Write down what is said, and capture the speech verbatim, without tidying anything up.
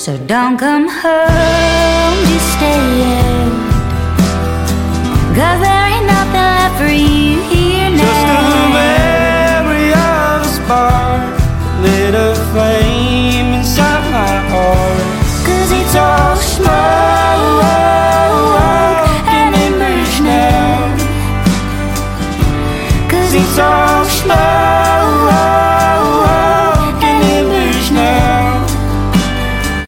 So don't come home, just stay here, 'cause there ain't nothing left for you here now. Just a memory of a spark, lit a flame inside my heart. 'Cause it's all smoke and embers now. 'Cause it's all